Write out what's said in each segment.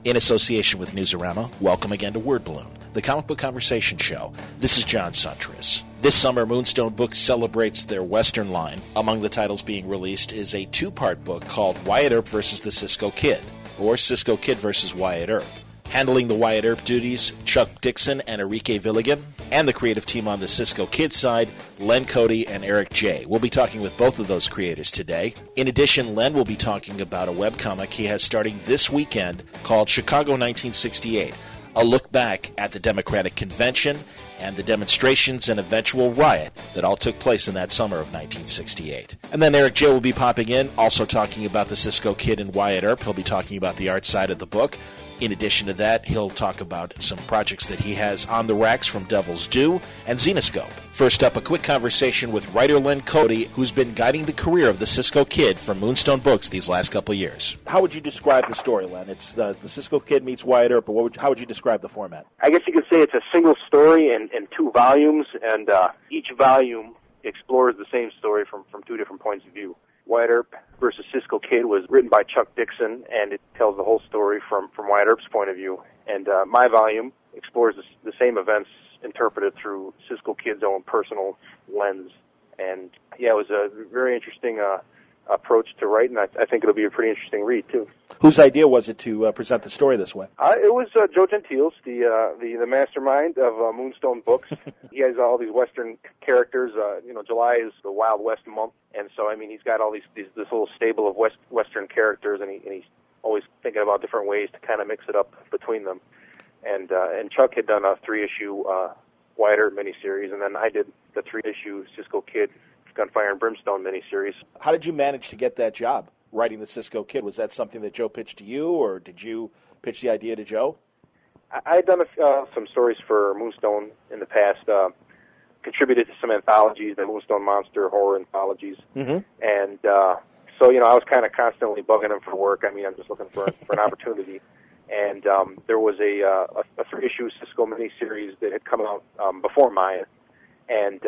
In association with Newsarama, welcome again to Word Balloon, the comic book conversation show. This is John Suntress. This summer, Moonstone Books celebrates their Western line. Among the titles being released is a two-part book called Wyatt Earp vs. the Cisco Kid, or Cisco Kid vs. Wyatt Earp. Handling the Wyatt Earp duties, Chuck Dixon and Enrique Villigan, and the creative team on the Cisco Kid side, Len Cody and Eric J. We'll be talking with both of those creators today. In addition, Len will be talking about a webcomic he has starting this weekend called Chicago 1968, a look back at the Democratic Convention and the demonstrations and eventual riot that all took place in that summer of 1968. And then Eric J. will be popping in, also talking about the Cisco Kid and Wyatt Earp. He'll be talking about the art side of the book. In addition to that, he'll talk about some projects that he has on the racks from Devil's Due and Xenoscope. First up, a quick conversation with writer Len Cody, who's been guiding the career of the Cisco Kid from Moonstone Books these last couple of years. How would you describe the story, Len? It's the Cisco Kid meets Wyatt Earp, but how would you describe the format? I guess you could say it's a single story in two volumes, and each volume explores the same story from two different points of view. Wyatt Earp versus Cisco Kid was written by Chuck Dixon, and it tells the whole story from Wyatt Earp's point of view. And my volume explores the same events interpreted through Cisco Kid's own personal lens. And, yeah, it was a very interesting approach to write, and I think it'll be a pretty interesting read, too. Whose idea was it to present the story this way? It was Joe Gentile's, the mastermind of Moonstone Books. He has all these Western characters. July is the Wild West month, and so he's got all this little stable of Western characters, and he's always thinking about different ways to kind of mix it up between them. And Chuck had done a 3-issue Wyatt Earp miniseries, and then I did the 3-issue Cisco Kid Gunfire and Brimstone miniseries. How did you manage to get that job, writing the Cisco Kid? Was that something that Joe pitched to you, or did you pitch the idea to Joe? I had done some stories for Moonstone in the past, contributed to some anthologies, the Moonstone Monster horror anthologies, and so I was kind of constantly bugging him for work. I'm just looking for an opportunity, and there was a 3-issue Cisco miniseries that had come out before mine, and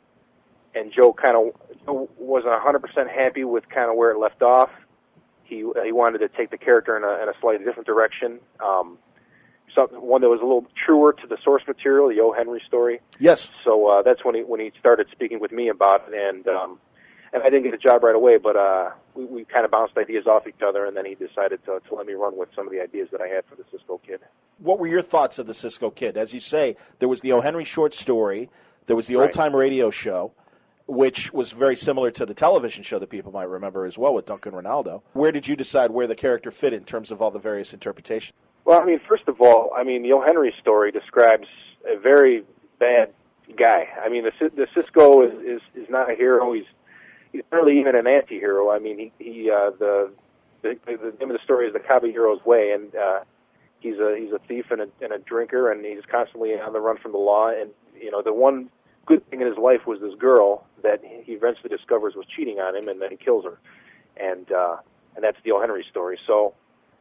Joe wasn't 100% happy with kind of where it left off. He wanted to take the character in a slightly different direction. One that was a little truer to the source material, the O. Henry story. Yes. So that's when he started speaking with me about it, and I didn't get a job right away, but we kind of bounced ideas off each other, and then he decided to let me run with some of the ideas that I had for the Cisco Kid. What were your thoughts of the Cisco Kid? As you say, there was the O. Henry short story, there was the old-time radio show, which was very similar to the television show that people might remember as well with Duncan Ronaldo. Where did you decide where the character fit in terms of all the various interpretations? Well, first of all, the O. Henry story describes a very bad guy. The Cisco is not a hero. He's barely even an anti-hero. The name of the story is The Caballero's Way, and he's a thief and a drinker, and he's constantly on the run from the law. And the one good thing in his life was this girl that he eventually discovers was cheating on him, and then he kills her. And that's the O. Henry story. So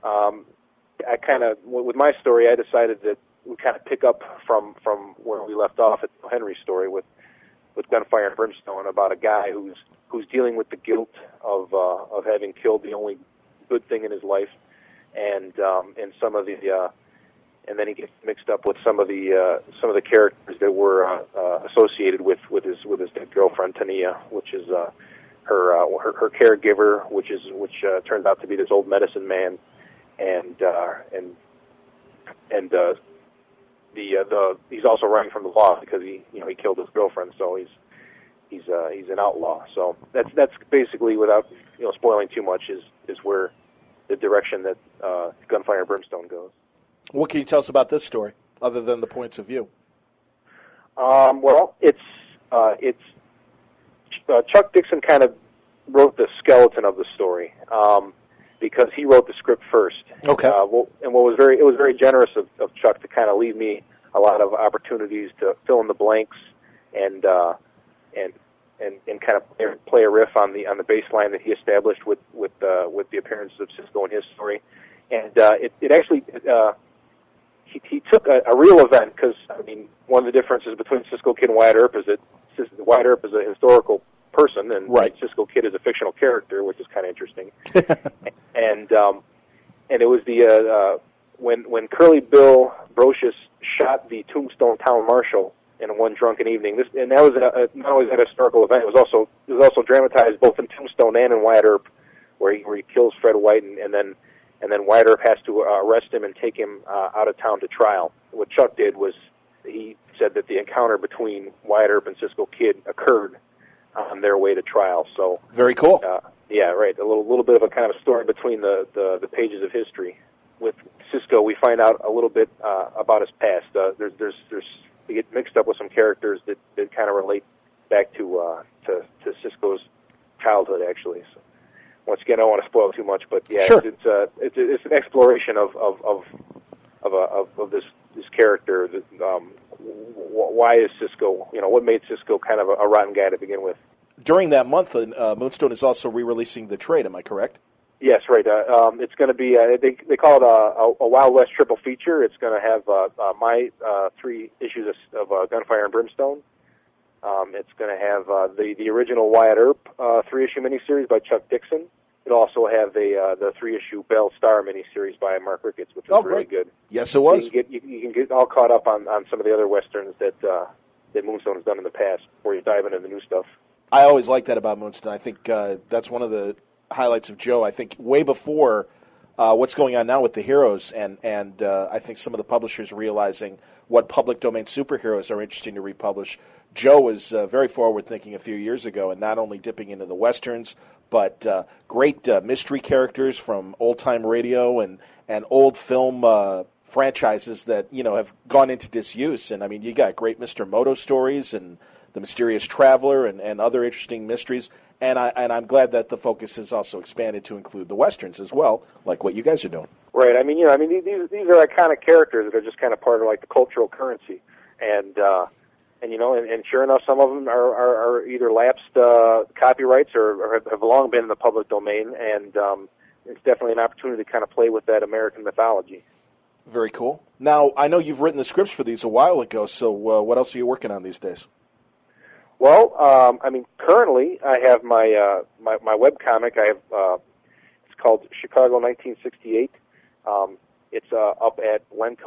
I kind of, with my story, I decided that we kind of pick up from where we left off at the O. Henry story with Gunfire and Brimstone, about a guy who's dealing with the guilt of having killed the only good thing in his life, and some of the and then he gets mixed up with some of the characters that were associated with his dead girlfriend Tania, which is her caregiver, which turns out to be this old medicine man, and he's also running from the law because he killed his girlfriend, so he's an outlaw. So that's basically, without spoiling too much, is where the direction that Gunfire and Brimstone goes. What can you tell us about this story, other than the points of view? Well, it's Chuck Dixon kind of wrote the skeleton of the story because he wrote the script first. Okay. And it was very generous of Chuck to kind of leave me a lot of opportunities to fill in the blanks and kind of play a riff on the baseline that he established with the appearances of Cisco in his story. And it actually he took a real event, because one of the differences between Cisco Kid and Wyatt Earp is that Wyatt Earp is a historical person, and Cisco Kid is a fictional character, which is kind of interesting. And it was when Curly Bill Brocious shot the Tombstone town marshal in one drunken evening, and that was not only that historical event, it was also dramatized both in Tombstone and in Wyatt Earp, where he kills Fred White, and then Wyatt Earp has to arrest him and take him out of town to trial. What Chuck did was he said that the encounter between Wyatt Earp and Cisco Kid occurred on their way to trial. So very cool. Yeah, right. A little bit of a kind of a story between the pages of history. With Cisco, we find out a little bit about his past. We get mixed up with some characters that kind of relate back to Cisco's childhood, actually. So once again, I don't want to spoil too much, but yeah, sure. It's an exploration of this character. That, why is Cisco? What made Cisco kind of a rotten guy to begin with? During that month, Moonstone is also re-releasing The Trade. Am I correct? Yes, right. It's going to be they call it a Wild West triple feature. It's going to have my 3 issues of Gunfire and Brimstone. It's going to have the original Wyatt Earp 3-issue miniseries by Chuck Dixon. It'll also have the 3-issue Bell Star miniseries by Mark Ricketts, which was really good. Yes, it was. So you can get all caught up on some of the other westerns that Moonstone has done in the past before you dive into the new stuff. I always like that about Moonstone. I think that's one of the highlights of Joe. I think way before what's going on now with the heroes, and I think some of the publishers realizing what public domain superheroes are interesting to republish. Joe was very forward-thinking a few years ago, and not only dipping into the westerns, but great mystery characters from old-time radio and old film franchises that have gone into disuse. And I mean, you got great Mr. Moto stories and The Mysterious Traveler and other interesting mysteries. And I'm glad that the focus has also expanded to include the westerns as well, like what you guys are doing. Right. I mean, these are iconic characters that are just kind of part of like the cultural currency, and sure enough, some of them are either lapsed copyrights or have long been in the public domain, and it's definitely an opportunity to kind of play with that American mythology. Very cool. Now, I know you've written the scripts for these a while ago, so what else are you working on these days? Well, currently I have my webcomic. I have it's called Chicago 1968. It's up at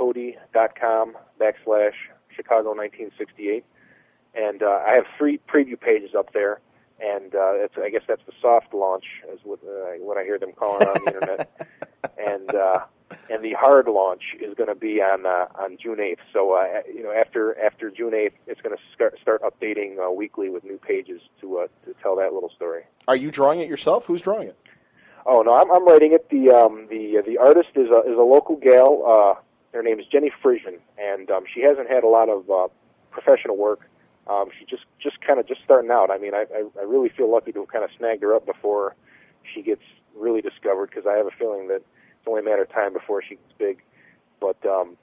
lencody.com/Chicago 1968, and I have 3 preview pages up there, and I guess that's the soft launch, is what I hear them calling on the internet, and the hard launch is going to be on June 8th. So after June 8th, it's going to start updating weekly with new pages to tell that little story. Are you drawing it yourself? Who's drawing it? Oh no, I'm writing it. The artist is a local gal. Her name is Jenny Frisian, and she hasn't had a lot of professional work. She just kind of starting out. I mean, I really feel lucky to have kind of snagged her up before she gets really discovered, because I have a feeling that it's only a matter of time before she gets big. But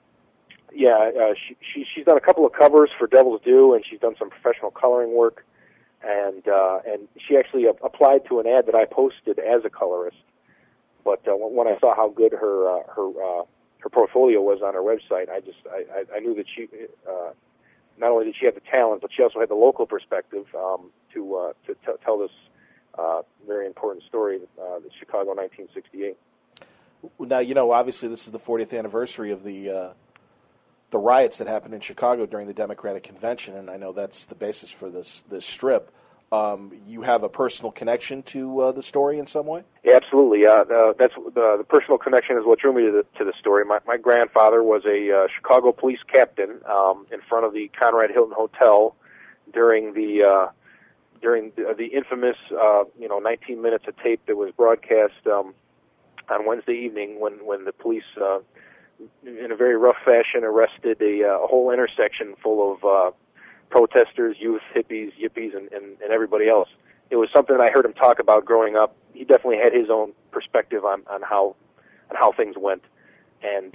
she's done a couple of covers for Devil's Due, and she's done some professional coloring work. And she actually applied to an ad that I posted as a colorist. But when I saw how good her portfolio was on her website, I knew that she not only did she have the talent, but she also had the local perspective to tell this very important story, the Chicago 1968. Now, obviously this is the 40th anniversary of the riots that happened in Chicago during the Democratic Convention, and I know that's the basis for this strip. You have a personal connection to the story in some way? Yeah, absolutely. That's the personal connection is what drew me to the story. My grandfather was a Chicago police captain in front of the Conrad Hilton Hotel during the infamous 19 minutes of tape that was broadcast on Wednesday evening when the police in a very rough fashion arrested a whole intersection full of protesters, youth, hippies, yippies, and everybody else. It was something that I heard him talk about growing up. He definitely had his own perspective on how things went, and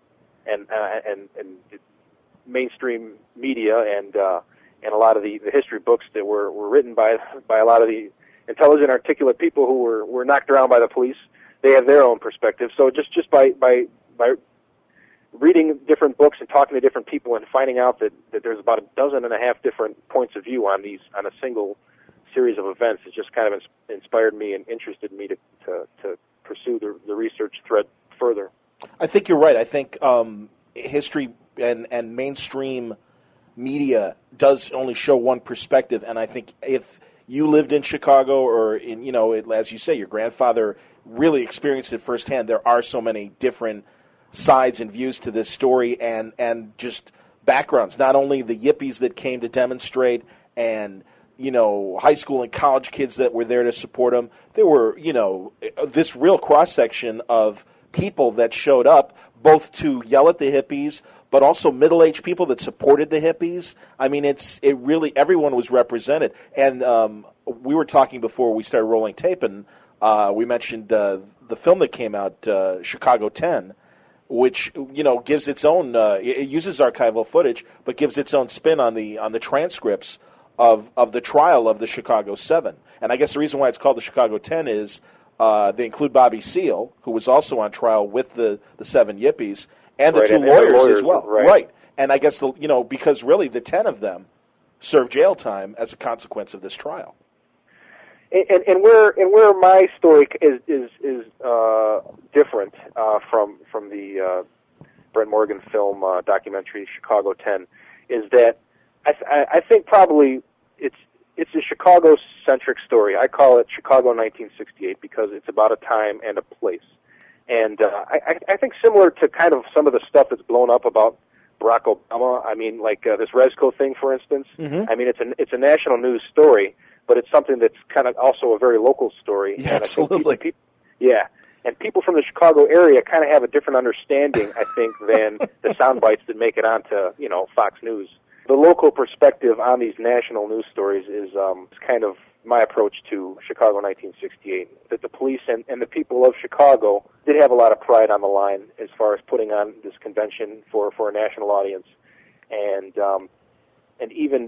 mainstream media and a lot of the history books that were written by a lot of the intelligent, articulate people who were knocked around by the police. They have their own perspective. So just by reading different books and talking to different people and finding out that there's about 12 different points of view on a single series of events, it just kind of inspired me and interested me to pursue the research thread further. I think you're right. I think history and mainstream media does only show one perspective, and I think if you lived in Chicago or in, as you say, your grandfather really experienced it firsthand, there are so many different sides and views to this story and just backgrounds. Not only the yippies that came to demonstrate and, high school and college kids that were there to support them. There were, this real cross-section of people that showed up both to yell at the hippies, but also middle-aged people that supported the hippies. I mean, it really, everyone was represented. And we were talking before we started rolling tape, and we mentioned the film that came out, Chicago 10, which, gives its own, it uses archival footage, but gives its own spin on the transcripts of the trial of the Chicago 7. And I guess the reason why it's called the Chicago 10 is they include Bobby Seale, who was also on trial with the 7 yippies, and the two lawyers as well. Right. And I guess, because really the 10 of them served jail time as a consequence of this trial. And where my story is different from the Brent Morgan film documentary Chicago 10 is that I think probably it's a Chicago-centric story. I call it Chicago 1968 because it's about a time and a place. And I think similar to kind of some of the stuff that's blown up about Barack Obama. I mean, like this Resco thing, for instance. Mm-hmm. I mean, it's a national news story, but it's something that's kind of also a very local story. Yeah, and absolutely. And people from the Chicago area kind of have a different understanding, I think, than the sound bites that make it onto Fox News. The local perspective on these national news stories is kind of my approach to Chicago 1968, that the police and the people of Chicago did have a lot of pride on the line as far as putting on this convention for a national audience, and even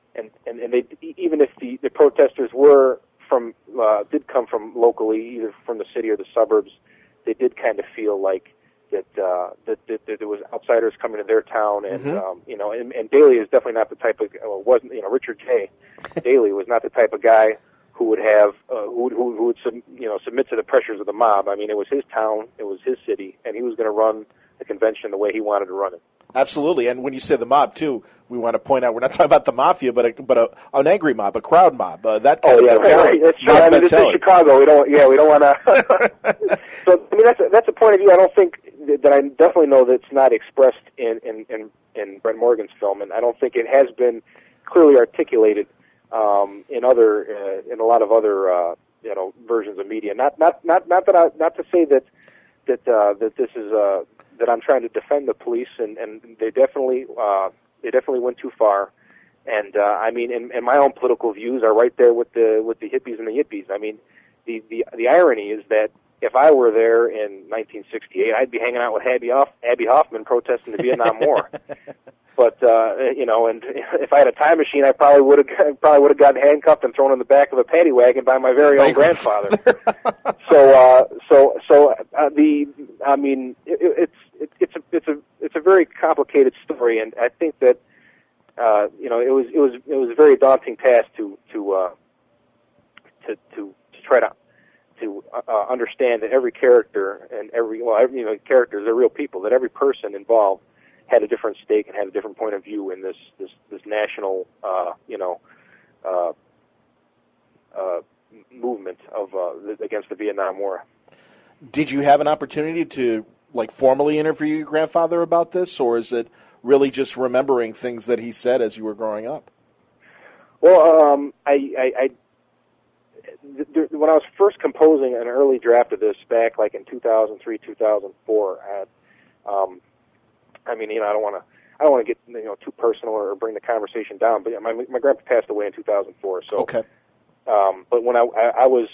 if the protesters were did come from locally, either from the city or the suburbs, they did kind of feel like that there was outsiders coming to their town, and mm-hmm. And Daley is definitely not the type of Richard J. Daley was not the type of guy who would have who would submit to the pressures of the mob. I mean, it was his town, it was his city, and he was going to run the convention the way he wanted to run it. Absolutely, and when you say the mob too, we want to point out we're not talking about the mafia, but an angry mob, a crowd mob. That kind of right. That's true. I mean, this is Chicago. We don't want to. So I mean, that's a point of view. I don't think that I definitely know that's not expressed in Brent Morgan's film, and I don't think it has been clearly articulated in a lot of other versions of media. Not to say that this is that I'm trying to defend the police, and they definitely went too far. And I mean, and my own political views are right there with the hippies and the yippies. I mean, the irony is that if I were there in 1968, I'd be hanging out with Abby Hoffman protesting the Vietnam War. But and if I had a time machine, I probably would have gotten handcuffed and thrown in the back of a paddy wagon by my very own grandfather. It's a very complicated story, and I think that it was a very daunting task to try to understand that every character and characters are real people, that every person involved had a different stake and had a different point of view in this national movement of against the Vietnam War. Did you have an opportunity to formally interview your grandfather about this, or is it really just remembering things that he said as you were growing up? Well, when I was first composing an early draft of this back in 2003, 2004, I don't want to get too personal or bring the conversation down, but my grandpa passed away in 2004. So okay. But when I was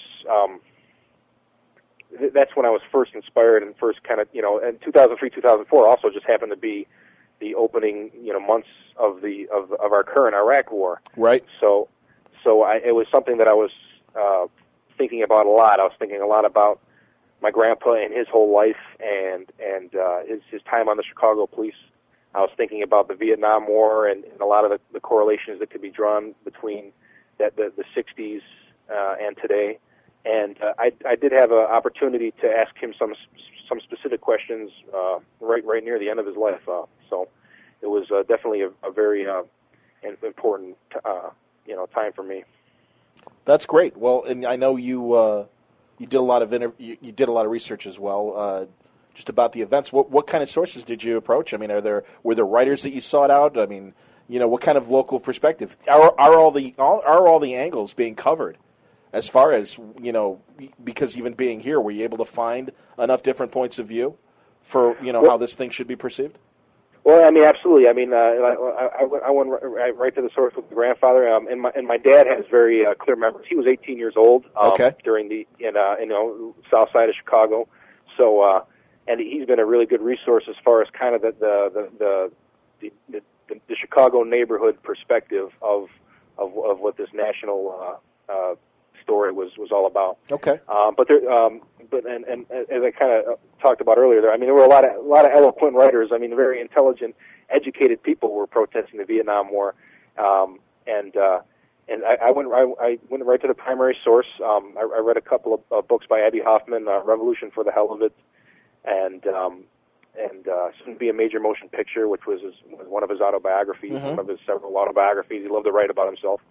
that's when I was first inspired and first kind of and 2003, 2004 also just happened to be the opening months of our current Iraq War. Right. So it was something that I was thinking about a lot. I was thinking a lot about my grandpa and his whole life and his time on the Chicago police. I was thinking about the Vietnam War and a lot of the correlations that could be drawn between the 60s and today. And I did have an opportunity to ask him some some specific questions right near the end of his life. So it was definitely a very important time for me. That's great. Well, and I know you did a lot of you did a lot of research as well, just about the events. What kind of sources did you approach? I mean, were there writers that you sought out? I mean, what kind of local perspective are all the angles being covered? As far as because even being here, were you able to find enough different points of view for how this thing should be perceived? Well, I mean, absolutely. I mean, I went right to the source with my grandfather, and my dad has very clear memories. He was 18 years old during the south side of Chicago, so and he's been a really good resource as far as kind of the Chicago neighborhood perspective of what this national story was all about. Okay. But as I kind of talked about earlier, there there were a lot of eloquent writers. I mean, very intelligent, educated people were protesting the Vietnam War, and I went right to the primary source. I read a couple of books by Abbie Hoffman, Revolution for the Hell of It, and Soon to Be a Major Motion Picture, which was one of his autobiographies, one of his several autobiographies. He loved to write about himself.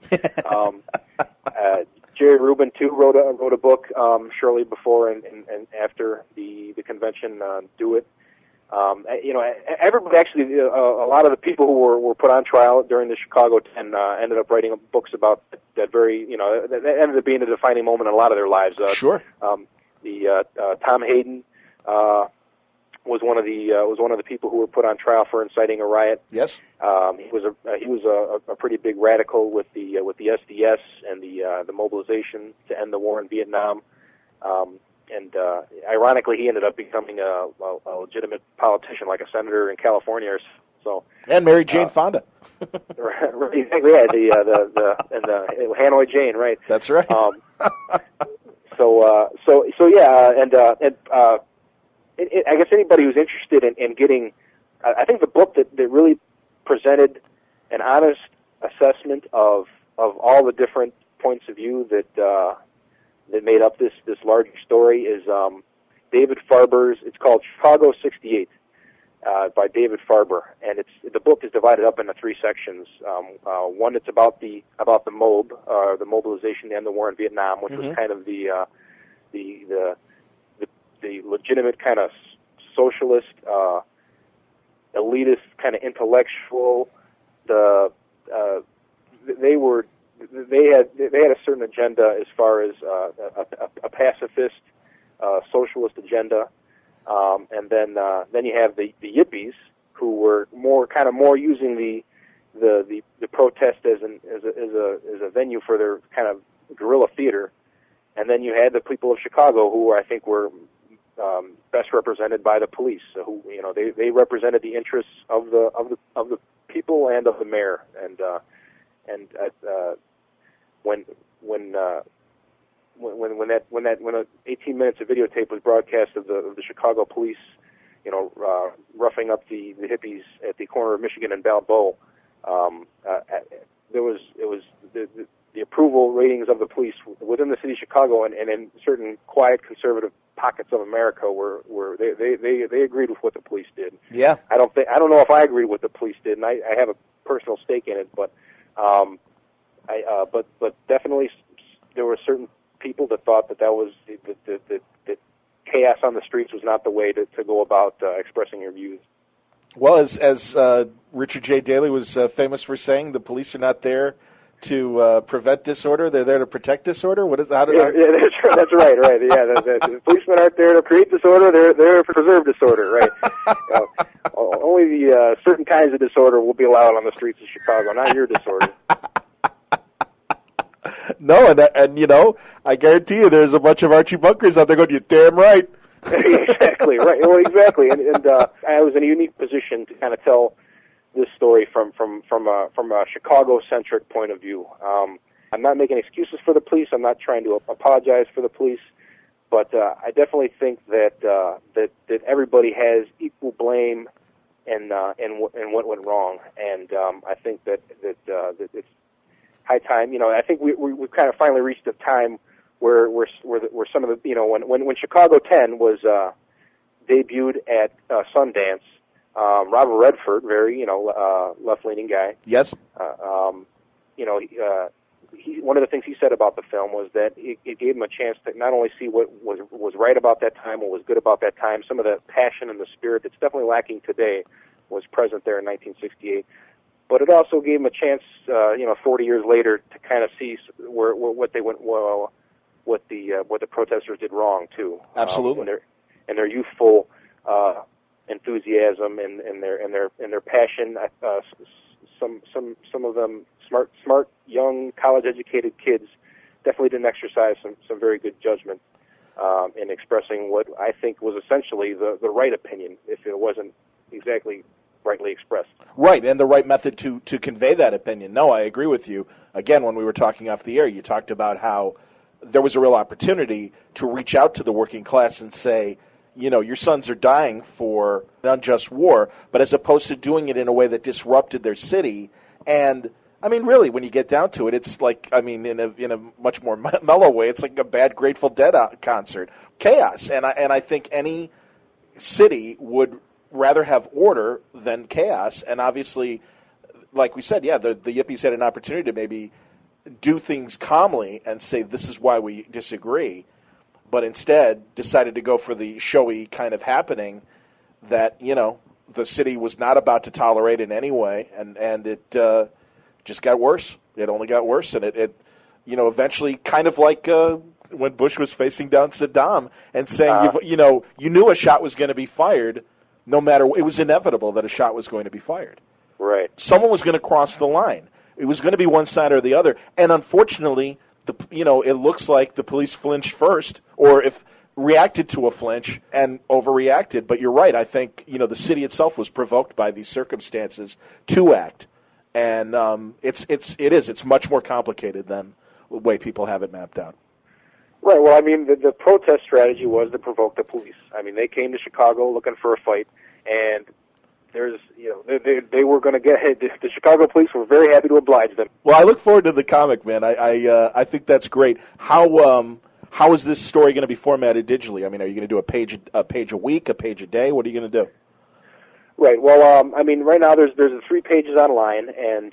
Jerry Rubin too wrote a book shortly before and after the convention. Do It. Everybody actually, a lot of the people who were put on trial during the Chicago 10 ended up writing books about that very, that ended up being a defining moment in a lot of their lives. Sure. Tom Hayden was one of the people who were put on trial for inciting a riot. Yes. He was a pretty big radical with the SDS and the mobilization to end the war in Vietnam. And ironically, he ended up becoming a legitimate politician, like a senator in California. So. And married Jane Fonda. Exactly. Yeah. The Hanoi Jane. Right. That's right. So yeah. I guess anybody who's interested in getting, I think the book that really presented an honest assessment of all the different points of view that made up this larger story is David Farber's. It's called Chicago '68 by David Farber, and the book is divided up into three sections. One that's about the MOB, the mobilization to end the war in Vietnam, which was kind of the legitimate kind of socialist, elitist kind of intellectual. They had a certain agenda as far as a pacifist, socialist agenda, and then you have the Yippies who were more using the protest as a venue for their kind of guerrilla theater, and then you had the people of Chicago who I think were best represented by the police, who they represented the interests of the people and of the mayor, and when 18 minutes of videotape was broadcast of the Chicago police, roughing up the hippies at the corner of Michigan and Balboa, it was the approval ratings of the police within the city of Chicago and in certain quiet conservative pockets of America were they agreed with what the police did. Yeah. I don't know if I agreed with what the police did, and I have a personal stake in it, but but definitely there were certain people that thought that was that chaos on the streets was not the way to go about expressing your views. Well, as Richard J. Daley was famous for saying, the police are not there to prevent disorder; they're there to protect disorder. What is that? Yeah, that's right. Yeah, the policemen aren't there to create disorder; they're there to preserve disorder. Right. Only the certain kinds of disorder will be allowed on the streets of Chicago, not your disorder. No, and I guarantee you, there's a bunch of Archie Bunkers out there going, "You're damn right." Exactly right. Well, exactly, and I was in a unique position to kind of tell this story from a Chicago-centric point of view. I'm not making excuses for the police. I'm not trying to apologize for the police, but I definitely think that everybody has equal blame in what went wrong, and I think that it's high time. I think we've kind of finally reached a time where some of the when Chicago 10 was debuted at Sundance. Robert Redford, very left-leaning guy. Yes. One of the things he said about the film was that it gave him a chance to not only see what was right about that time, what was good about that time, some of the passion and the spirit that's definitely lacking today was present there in 1968. But it also gave him a chance, 40 years later, to kind of see what they went well, what the protesters did wrong too. Absolutely. And their youthful enthusiasm and their passion. Some of them smart young college-educated kids definitely didn't exercise some very good judgment in expressing what I think was essentially the right opinion, if it wasn't exactly rightly expressed. Right, and the right method to convey that opinion. No, I agree with you. Again, when we were talking off the air, you talked about how there was a real opportunity to reach out to the working class and say, your sons are dying for an unjust war, but as opposed to doing it in a way that disrupted their city. And, really, when you get down to it, it's like, in a much more mellow way, it's like a bad Grateful Dead concert. Chaos. And I think any city would rather have order than chaos. And obviously, like we said, the Yippies had an opportunity to maybe do things calmly and say, this is why we disagree, but instead decided to go for the showy kind of happening that, the city was not about to tolerate in any way, and it just got worse. It only got worse, and it eventually kind of like when Bush was facing down Saddam and saying, you knew a shot was going to be fired, no matter, it was inevitable that a shot was going to be fired. Right. Someone was going to cross the line. It was going to be one side or the other, and unfortunately, it looks like the police flinched first, or if reacted to a flinch and overreacted. But you're right. I think the city itself was provoked by these circumstances to act, and it's much more complicated than the way people have it mapped out. Right. Well, the protest strategy was to provoke the police. They came to Chicago looking for a fight, and they were going to get hit. The Chicago police were very happy to oblige them. Well, I look forward to the comic, man. I think that's great. How is this story going to be formatted digitally? Are you going to do a page a week, a page a day? What are you going to do? Right. Well, right now there's 3 pages online, and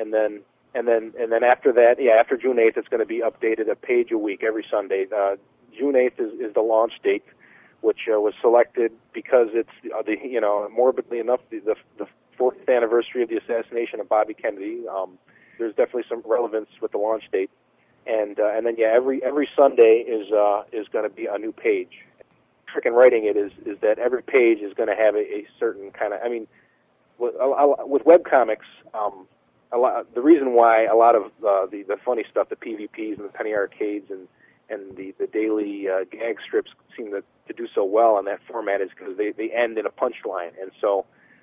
then after that, after June 8th, it's going to be updated a page a week every Sunday. June 8th is the launch date, which was selected because it's morbidly enough the 4th anniversary of the assassination of Bobby Kennedy. There's definitely some relevance with the launch date, and then every Sunday is going to be a new page. The trick in writing it is that every page is going to have a certain kind of. With webcomics, the reason why a lot of the funny stuff, the PvPs and the penny arcades and the daily gag strips seem to do so well in that format is because they end in a punchline, and so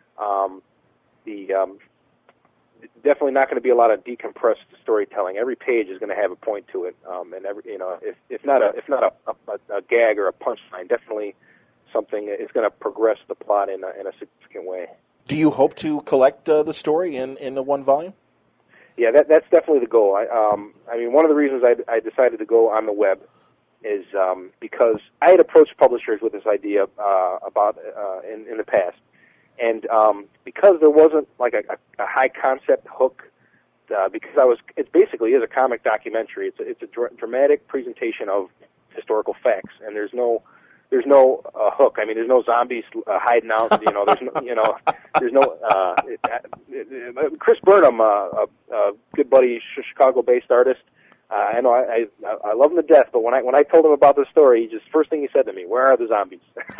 definitely not going to be a lot of decompressed storytelling. Every page is going to have a point to it, and if not a gag or a punchline, definitely something is going to progress the plot in a significant way. Do you hope to collect the story in the one volume? Yeah, that's definitely the goal. One of the reasons I decided to go on the web is because I had approached publishers with this idea about in the past, and because there wasn't like a high concept hook, because it basically is a comic documentary. It's a dramatic presentation of historical facts, and there's no hook. There's no zombies hiding out. There's no. Chris Burnham, a good buddy, Chicago-based artist. I know I love him to death, but when I told him about the story, first thing he said to me, "Where are the zombies?"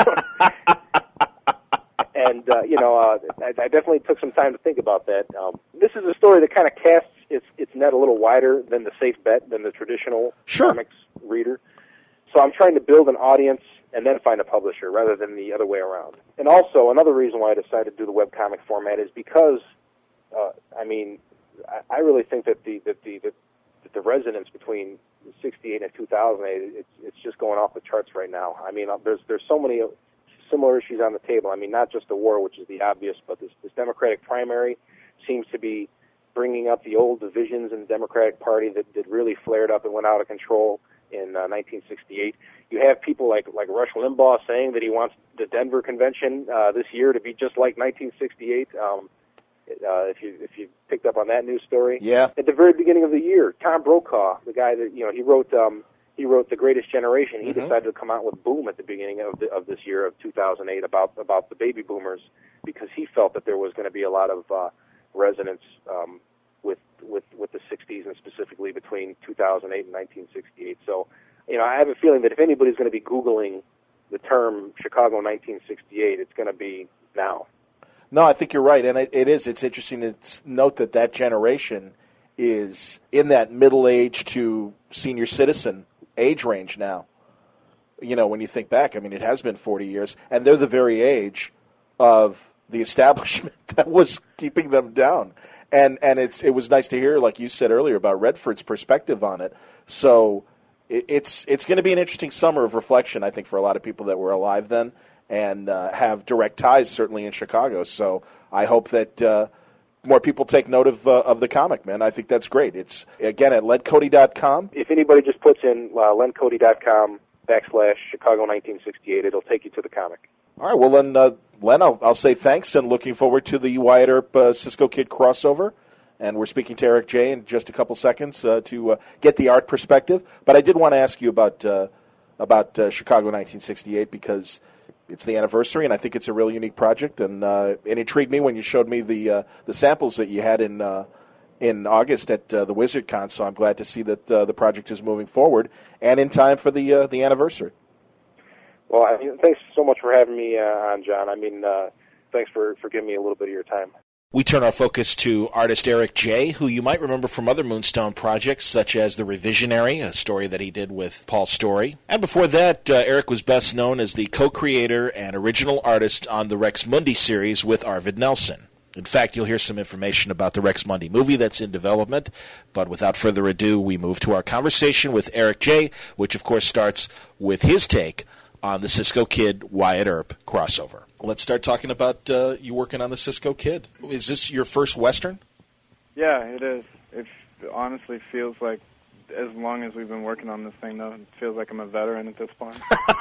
And I definitely took some time to think about that. This is a story that kind of casts its net a little wider than the safe bet than the traditional comics reader. So I'm trying to build an audience and then find a publisher rather than the other way around. And also, another reason why I decided to do the webcomic format is because, I really think that the resonance between 68 and 2008, it's just going off the charts right now. There's so many similar issues on the table. Not just the war, which is the obvious, but this Democratic primary seems to be bringing up the old divisions in the Democratic Party that really flared up and went out of control in 1968. You have people like Rush Limbaugh saying that he wants the Denver convention this year to be just like 1968. If you picked up on that news story, yeah. At the very beginning of the year, Tom Brokaw, the guy that he wrote The Greatest Generation. He decided to come out with Boom at the beginning of this year of 2008 about the baby boomers, because he felt that there was going to be a lot of resonance with the 60s, and specifically between 2008 and 1968. So, I have a feeling that if anybody's going to be Googling the term Chicago 1968, it's going to be now. No, I think you're right, and it is. It's interesting to note that generation is in that middle age to senior citizen age range now. When you think back, it has been 40 years, and they're the very age of the establishment that was keeping them down. And it was nice to hear, like you said earlier, about Redford's perspective on it. So it's going to be an interesting summer of reflection, I think, for a lot of people that were alive then and have direct ties, certainly in Chicago. So I hope that more people take note of the comic, man. I think that's great. It's, again, at lencody.com. If anybody just puts in lencody.com/Chicago 1968, it'll take you to the comic. All right, well, then, Len, I'll say thanks, and looking forward to the Wyatt Earp Cisco Kid crossover. And we're speaking to Eric J. in just a couple seconds to get the art perspective. But I did want to ask you about Chicago 1968, because it's the anniversary, and I think it's a really unique project. And it intrigued me when you showed me the samples that you had in August at the WizardCon. So I'm glad to see that the project is moving forward and in time for the anniversary. Well, thanks so much for having me on, John. Thanks for giving me a little bit of your time. We turn our focus to artist Eric J., who you might remember from other Moonstone projects, such as The Revisionary, a story that he did with Paul Story. And before that, Eric was best known as the co-creator and original artist on the Rex Mundi series with Arvid Nelson. In fact, you'll hear some information about the Rex Mundi movie that's in development. But without further ado, we move to our conversation with Eric J., which, of course, starts with his take on the Cisco Kid Wyatt Earp crossover. Let's start talking about you working on the Cisco Kid. Is this your first Western? Yeah, it is. It honestly feels like, as long as we've been working on this thing, though, it feels like I'm a veteran at this point.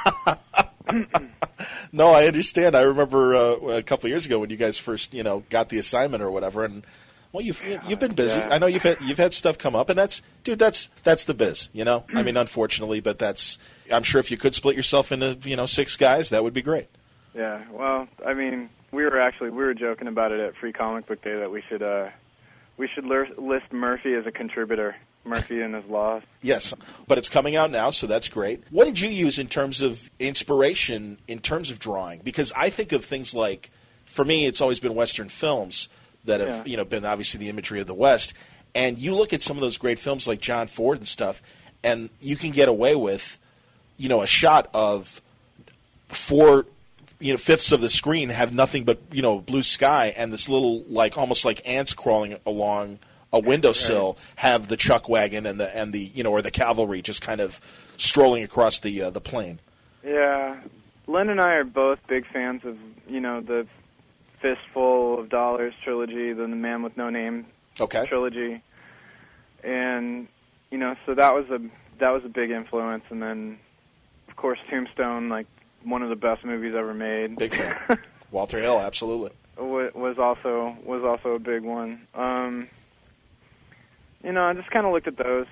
No, I understand. I remember a couple of years ago when you guys first, got the assignment or whatever, and well, you've been busy. Yeah. I know you've had stuff come up, and that's the biz, unfortunately, but I'm sure if you could split yourself into 6 guys, that would be great. Yeah, well, we were joking about it at Free Comic Book Day that we should list Murphy as a contributor, Murphy and his Laws. Yes, but it's coming out now, so that's great. What did you use in terms of inspiration, in terms of drawing? Because I think of things like, for me, it's always been Western films that have been obviously the imagery of the West, and you look at some of those great films like John Ford and stuff, and you can get away with, a shot of 4 fifths of the screen have nothing but blue sky, and this little almost like ants crawling along a windowsill have the chuck wagon and the or the cavalry just kind of strolling across the plain. Yeah, Len and I are both big fans of the Fistful of Dollars trilogy, then the Man with No Name trilogy, and so that was a big influence, and then of course Tombstone, like one of the best movies ever made. Big fan. Walter Hill, absolutely. Was also a big one. I just kind of looked at those.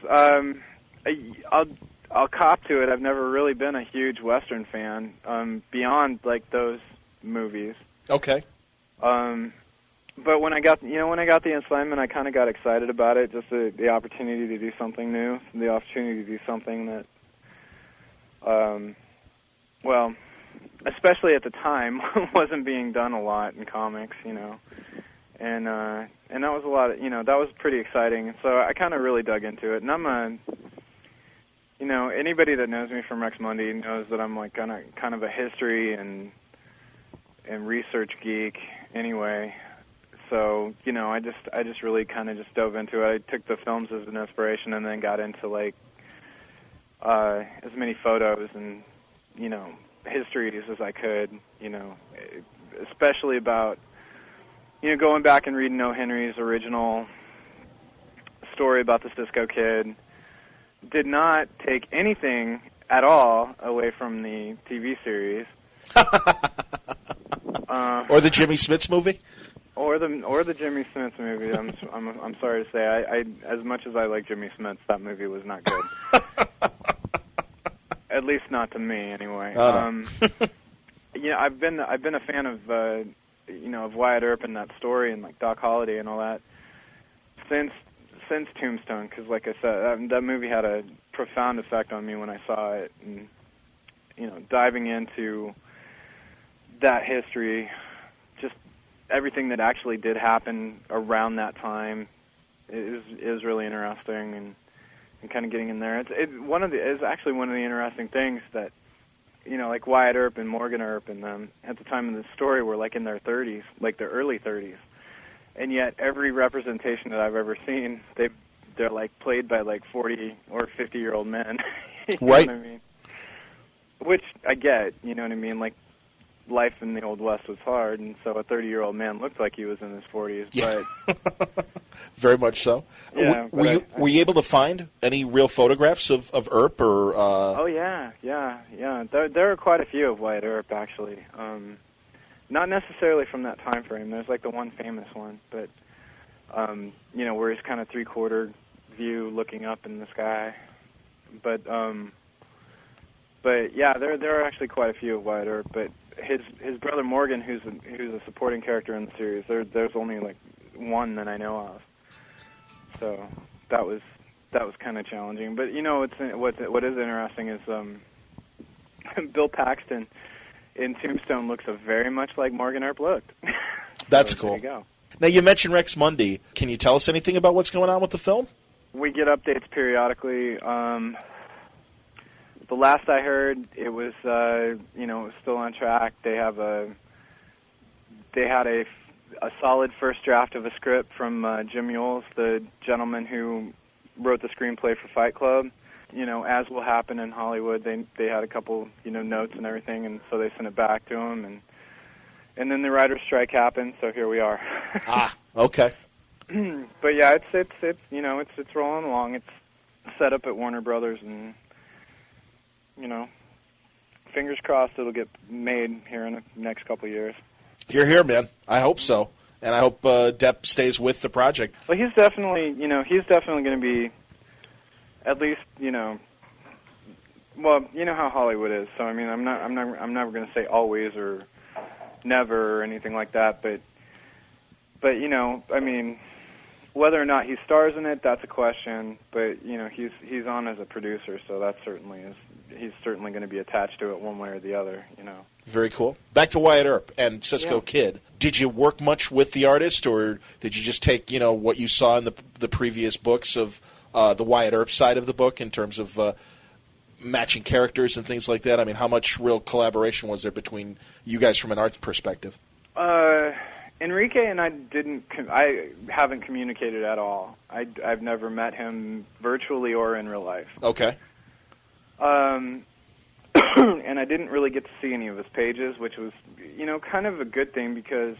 I'll cop to it. I've never really been a huge Western fan beyond like those movies. Okay. But when I got the assignment, I kind of got excited about it. Just the opportunity to do something new, the opportunity to do something that, especially at the time, wasn't being done a lot in comics, and that was a lot of, that was pretty exciting. So I kind of really dug into it, and I'm anybody that knows me from Rex Mundi knows that I'm like kind of a history and research geek anyway. So, I just really kind of just dove into it. I took the films as an inspiration and then got into like as many photos and histories as I could, especially about going back and reading O. Henry's original story about the Cisco Kid, did not take anything at all away from the TV series. Or the Jimmy Smits movie? Or the Jimmy Smits movie. I'm sorry to say, I as much as I like Jimmy Smits, that movie was not good. At least not to me, anyway. Oh, no. Yeah, I've been a fan of of Wyatt Earp and that story and like Doc Holliday and all that since Tombstone, because like I said, that movie had a profound effect on me when I saw it, and diving into that history, just everything that actually did happen around that time is really interesting, and kind of getting in there. It's actually one of the interesting things that, like Wyatt Earp and Morgan Earp and them at the time of the story were like in their 30s, like their early 30s, and yet every representation that I've ever seen, they're like played by like 40 or 50-year-old men. Right. Know what I mean? Which I get, you know what I mean? Like, life in the Old West was hard, and so a 30-year-old man looked like he was in his 40s. Yeah. But very much so. Yeah, were you able to find any real photographs of Earp or? Oh yeah. There are quite a few of Wyatt Earp actually. Not necessarily from that time frame. There's like the one famous one, but where he's kind of three-quarter view looking up in the sky. But yeah, there are actually quite a few of Wyatt Earp. But his brother Morgan, who's a supporting character in the series, there's only like one that I know of. So that was kind of challenging. But what is interesting is Bill Paxton in Tombstone looks very much like Morgan Earp looked. That's so cool. There you go. Now, you mentioned Rex Mundy. Can you tell us anything about what's going on with the film? We get updates periodically. The last I heard, it was it was still on track. They had a solid first draft of a script from Jim Mules, the gentleman who wrote the screenplay for Fight Club. As will happen in Hollywood, they had a couple notes and everything, and so they sent it back to him, and then the writer's strike happened. So here we are. Okay. But yeah, it's rolling along. It's set up at Warner Brothers, and fingers crossed it'll get made here in the next couple of years. You're here, man. I hope so, and I hope Depp stays with the project. Well, he's definitely going to be, at least well, you know how Hollywood is. So I mean, I'm never going to say always or never or anything like that. But I mean, whether or not he stars in it, that's a question. But he's on as a producer, so that certainly is. He's certainly going to be attached to it one way or the other. Very cool. Back to Wyatt Earp and Cisco Kid. Did you work much with the artist, or did you just take what you saw in the previous books of the Wyatt Earp side of the book in terms of matching characters and things like that? I mean, how much real collaboration was there between you guys from an art perspective? Enrique and I haven't communicated at all. I've never met him virtually or in real life. Okay. And I didn't really get to see any of his pages, which was, kind of a good thing because,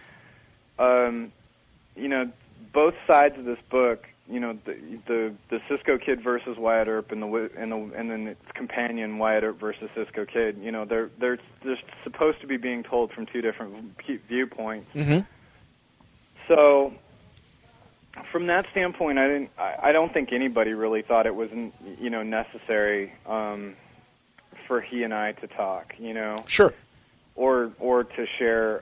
both sides of this book, the Cisco Kid versus Wyatt Earp and then its companion Wyatt Earp versus Cisco Kid, they're supposed to be being told from two different viewpoints. Mm-hmm. So, from that standpoint, I don't think anybody really thought it was necessary for he and I to talk, Sure. or to share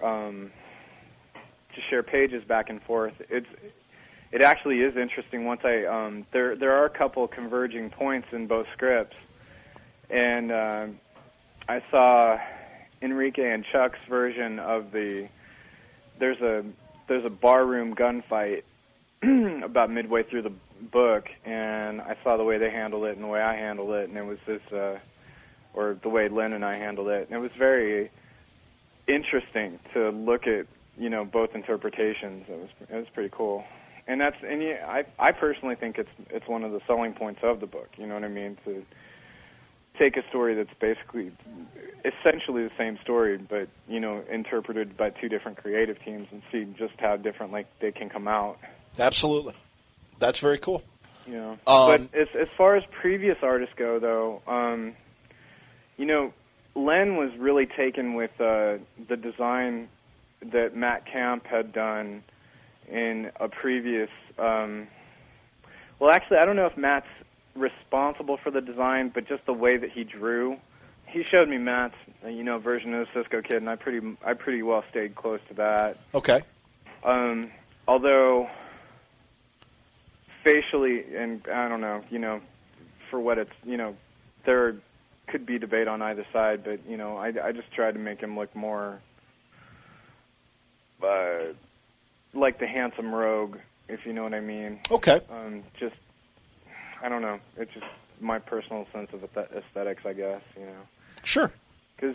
pages back and forth. It actually is interesting. Once there are a couple converging points in both scripts, and I saw Enrique and Chuck's version of there's a barroom gunfight about midway through the book, and I saw the way they handled it and the way I handled it, and it was this, or the way Lynn and I handled it, and it was very interesting to look at, both interpretations. It was pretty cool, and I personally think it's one of the selling points of the book. You know what I mean? To take a story that's essentially the same story, but interpreted by two different creative teams, and see just how different they can come out. Absolutely. That's very cool. You know, but as far as previous artists go, though, you know, Len was really taken with the design that Matt Camp had done in a previous. Well, actually, I don't know if Matt's responsible for the design, but just the way that he drew. He showed me Matt's, you know, version of the Cisco Kid, and I pretty well stayed close to that. Okay. Although facially, and I don't know, you know, for what it's, you know, there could be debate on either side, but, you know, I just tried to make him look more like the handsome rogue, if you know what I mean. Okay. Just, I don't know, it's just my personal sense of aesthetics, I guess, you know. Sure. Because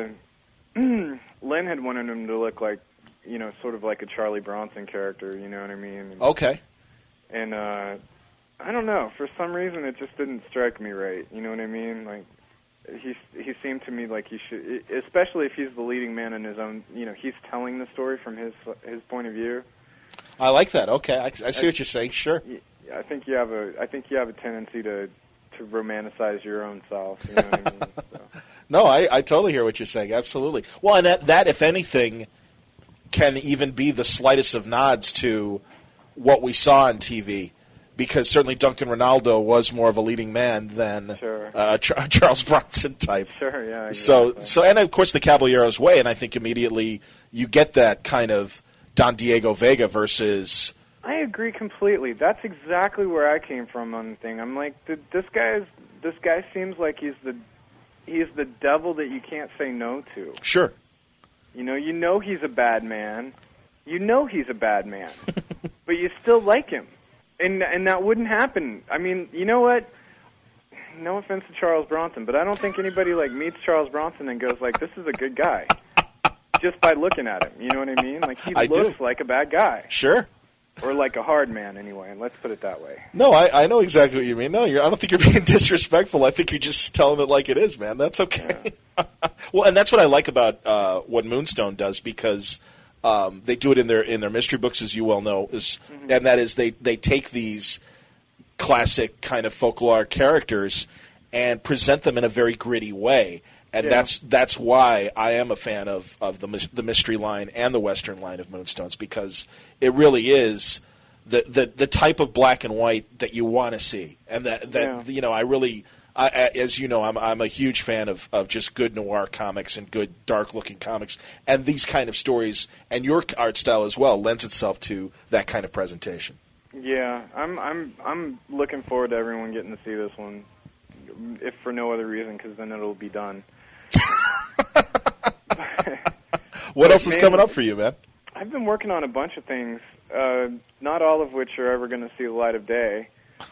Len had wanted him to look like, you know, sort of like a Charlie Bronson character, you know what I mean? Okay. And I don't know, for some reason it just didn't strike me right, you know what I mean? Like, he seemed to me like he should, especially if he's the leading man in his own, you know, he's telling the story from his point of view. I like that. Okay, I see what you're saying. Sure. I think you have a tendency to romanticize your own self, you know what I mean? So. No, I totally hear what you're saying. Absolutely. Well, and that, if anything, can even be the slightest of nods to what we saw on TV, because certainly Duncan Ronaldo was more of a leading man than Sure. Charles Bronson type. Sure, yeah. Exactly. So, and of course the Caballero's Way, and I think immediately you get that kind of Don Diego Vega versus. I agree completely. That's exactly where I came from on the thing. I'm like, this guy seems like he's the devil that you can't say no to. Sure. You know he's a bad man. You know he's a bad man. But you still like him. And that wouldn't happen. I mean, you know what? No offense to Charles Bronson, but I don't think anybody like meets Charles Bronson and goes like, this is a good guy. Just by looking at him. You know what I mean? Like, he looks like a bad guy. Sure. Or like a hard man, anyway. Let's put it that way. No, I know exactly what you mean. No, I don't think you're being disrespectful. I think you're just telling it like it is, man. That's okay. Yeah. Well, and that's what I like about what Moonstone does, because they do it in their mystery books, as you well know, and that is they take these classic kind of folklore characters and present them in a very gritty way. And that's why I am a fan of the mystery line and the Western line of Moonstones, because it really is the type of black and white that you want to see, and that you know, as you know, I'm a huge fan of just good noir comics and good dark looking comics, and these kind of stories and your art style as well lends itself to that kind of presentation. Yeah, I'm looking forward to everyone getting to see this one, if for no other reason, because then it'll be done. What else is coming up for you, man? I've been working on a bunch of things, not all of which are ever going to see the light of day,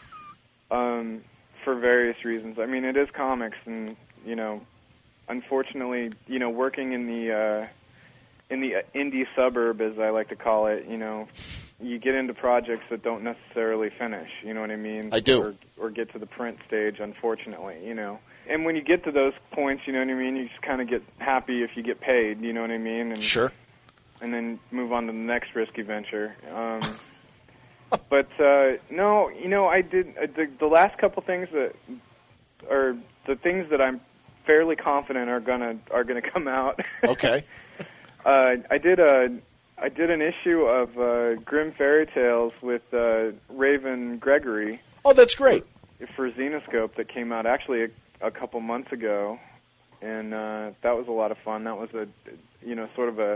for various reasons. I mean, it is comics, and, you know, unfortunately, you know, working in the indie suburb, as I like to call it, you know, you get into projects that don't necessarily finish, you know what I mean? I do. Or get to the print stage, unfortunately, you know. And when you get to those points, you know what I mean, you just kind of get happy if you get paid, you know what I mean? And, sure. And then move on to the next risky venture. But, no, you know, I did the last couple things that are the things that I'm fairly confident are gonna come out. Okay. I did an issue of Grimm Fairy Tales with Raven Gregory. Oh, that's great. For Xenoscope, that came out actually a couple months ago, and that was a lot of fun. That was sort of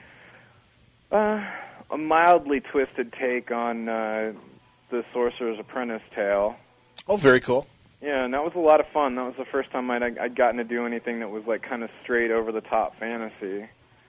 a mildly twisted take on the Sorcerer's Apprentice tale. Oh, very cool. Yeah, and that was a lot of fun. That was the first time I'd gotten to do anything that was like kind of straight over the top fantasy.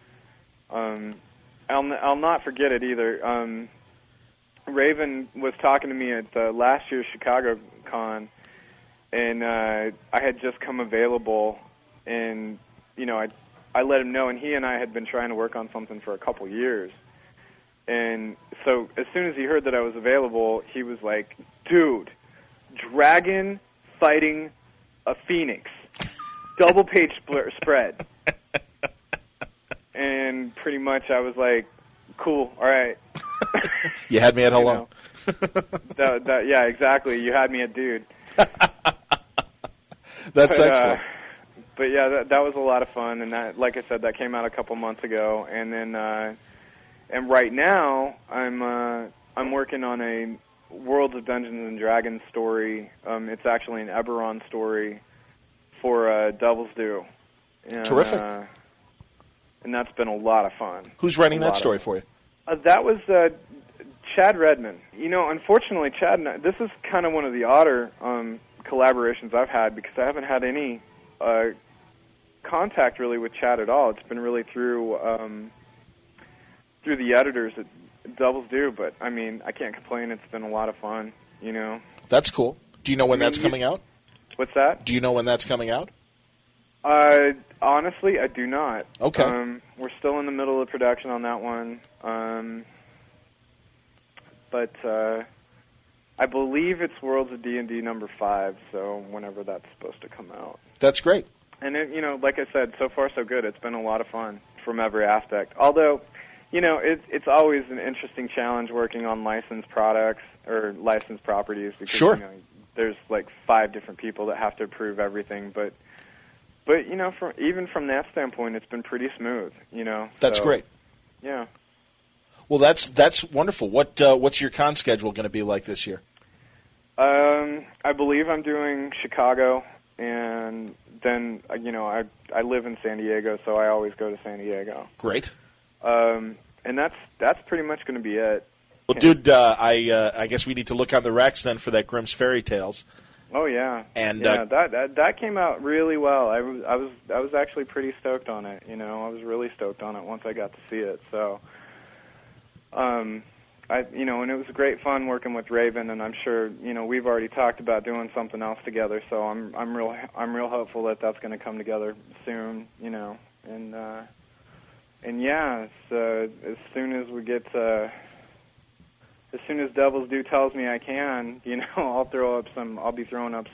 I'll not forget it either. Raven was talking to me at last year's Chicago Con, and I had just come available, and you know, I let him know, and he and I had been trying to work on something for a couple years. And so as soon as he heard that I was available, he was like, dude, dragon fighting a phoenix, double page spread. And pretty much I was like, cool. All right. You had me at hello. Yeah, exactly. You had me at dude. That's excellent. But yeah, that was a lot of fun, and that, like I said, that came out a couple months ago, and then and right now I'm working on a Worlds of Dungeons and Dragons story. It's actually an Eberron story for Devil's Due. And, Terrific. And that's been a lot of fun. Who's writing that story for you? That was Chad Redman. You know, unfortunately, Chad and I, this is kind of one of the odder collaborations I've had, because I haven't had any contact really with Chad at all. It's been really through the editors at Devil's Due, but I mean, I can't complain. It's been a lot of fun, you know. That's cool. Do you know when that's coming out? What's that? Do you know when that's coming out? Honestly, I do not. Okay. We're still in the middle of production on that one. But I believe it's Worlds of D&D number 5, so whenever that's supposed to come out. That's great. And, you know, like I said, so far so good. It's been a lot of fun from every aspect. Although, you know, it's always an interesting challenge working on licensed products or licensed properties, because sure. You know, there's like 5 different people that have to approve everything. But you know, even from that standpoint, it's been pretty smooth. You know, that's great. Yeah. Well, that's wonderful. What's your con schedule going to be like this year? I believe I'm doing Chicago, and then you know, I live in San Diego, so I always go to San Diego. Great. And that's pretty much going to be it. Well, dude, I guess we need to look on the Rex then for that Grimm's Fairy Tales. Oh yeah, and yeah, that came out really well. I was actually pretty stoked on it. You know, I was really stoked on it once I got to see it. So, you know, and it was great fun working with Raven, and I'm sure, you know, we've already talked about doing something else together. So I'm real hopeful that that's going to come together soon. You know, and yeah, as soon as we get. As soon as Devil's Due tells me I can, you know, I'll be throwing up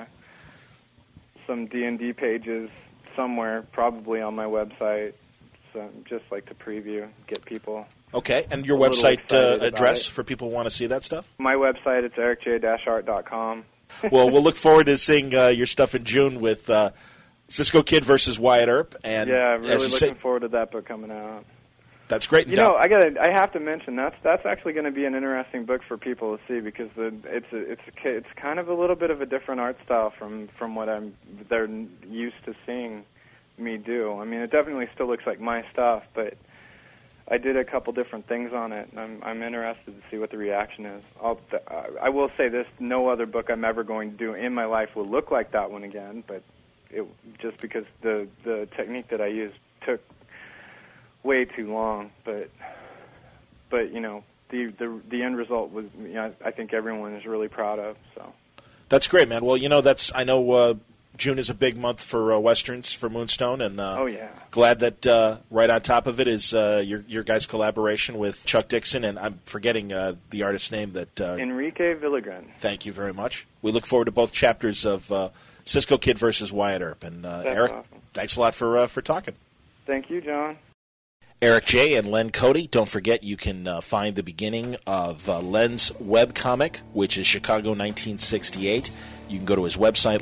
some D&D pages somewhere, probably on my website, so just like to preview, get people. Okay, and your website address for people who want to see that stuff? My website, it's ericj-art.com. Well, we'll look forward to seeing your stuff in June with Cisco Kid versus Wyatt Earp. And yeah, really looking forward to that book coming out. That's great. You know, I have to mention that's actually going to be an interesting book for people to see, because it's kind of a little bit of a different art style from what they're used to seeing me do. I mean, it definitely still looks like my stuff, but I did a couple different things on it, and I'm interested to see what the reaction is. I will say this: no other book I'm ever going to do in my life will look like that one again, but just because the technique that I used took way too long, but you know, the end result was, you know, I think everyone is really proud of. So that's great, man. Well, you know, I know June is a big month for Westerns for Moonstone, and oh yeah, glad that right on top of it is your guys' collaboration with Chuck Dixon, and I'm forgetting the artist's name. Enrique Villagran. Thank you very much. We look forward to both chapters of Cisco Kid versus Wyatt Earp, and Eric, awesome. Thanks a lot for talking. Thank you, John. Eric J. and Len Cody. Don't forget, you can find the beginning of Len's webcomic, which is Chicago 1968. You can go to his website,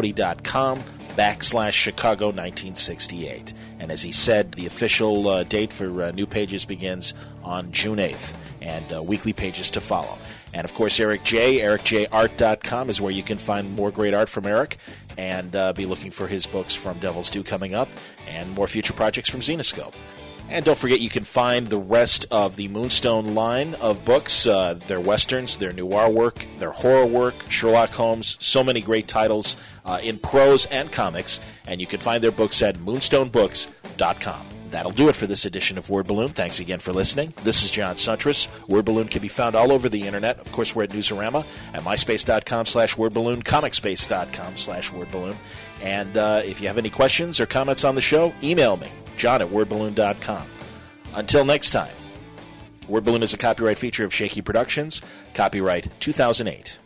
lencody.com/Chicago 1968. And as he said, the official date for new pages begins on June 8th, and weekly pages to follow. And, of course, Eric J., ericjart.com is where you can find more great art from Eric, and be looking for his books from Devil's Due coming up, and more future projects from Zenescope. And don't forget, you can find the rest of the Moonstone line of books, their westerns, their noir work, their horror work, Sherlock Holmes, so many great titles in prose and comics, and you can find their books at moonstonebooks.com. That'll do it for this edition of Word Balloon. Thanks again for listening. This is John Suntress. Word Balloon can be found all over the Internet. Of course, we're at Newsarama, at myspace.com/wordballoon, comicspace.com/wordballoon. And if you have any questions or comments on the show, email me, john@wordballoon.com. Until next time, Word Balloon is a copyright feature of Shaky Productions, copyright 2008.